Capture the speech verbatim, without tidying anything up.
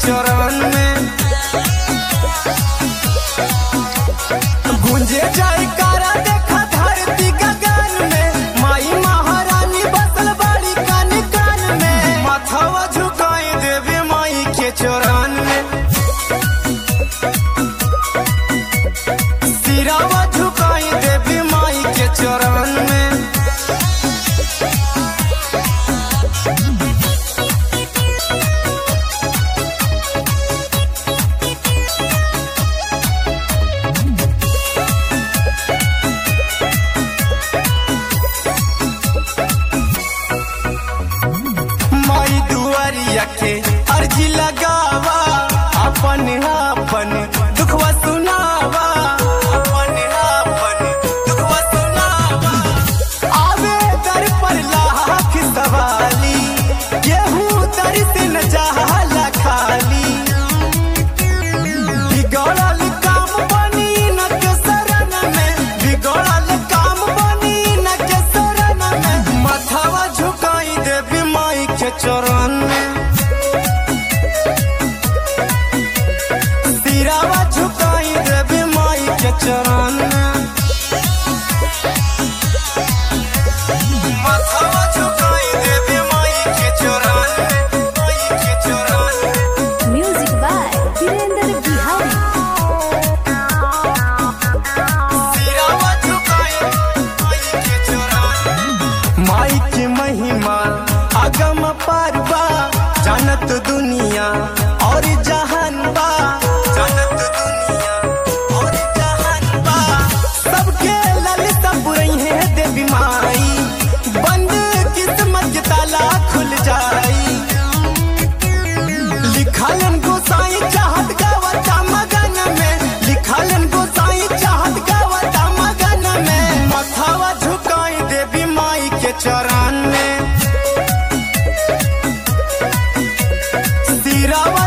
चरण में गूंजे जाए कारा देखा धरती गगन में माई महारानी बसल बड़ी कान कान में माथावा झुकाए देवी माई के चरण में सिरावा झुकाए देवी माई के चरण में के अर्जी लगावा अपन अपन दुखवा सुनावा अपन अपन दुखवा सुनावा आवे दर पर लाख सवाली केहू दर से न जाला खाली बिगड़ल काम बनी न के शरण में बिगड़ल काम बनी न के शरण में माथावा झुकाई देवी माई के चरण में झुकाई देवी माई के चरण माथावा झुकाई देवी माई के चरण माई के चरण। Music by Virendra Bihari. सिरावा झुकाई माई के चरण माई की महिमा अगम पारवा जानत दुनिया और जहान बा जानत दुनिया और जहान बा सबके ललिता पुरई है देवी माई बंद किस्मत के ताला खुल जाई लिखलन गोसाई चाहत गावता मगन में लिखलन गोसाई चाहत गावता मगन में माथावा झुकाई देवी माई के चरण में सिरावा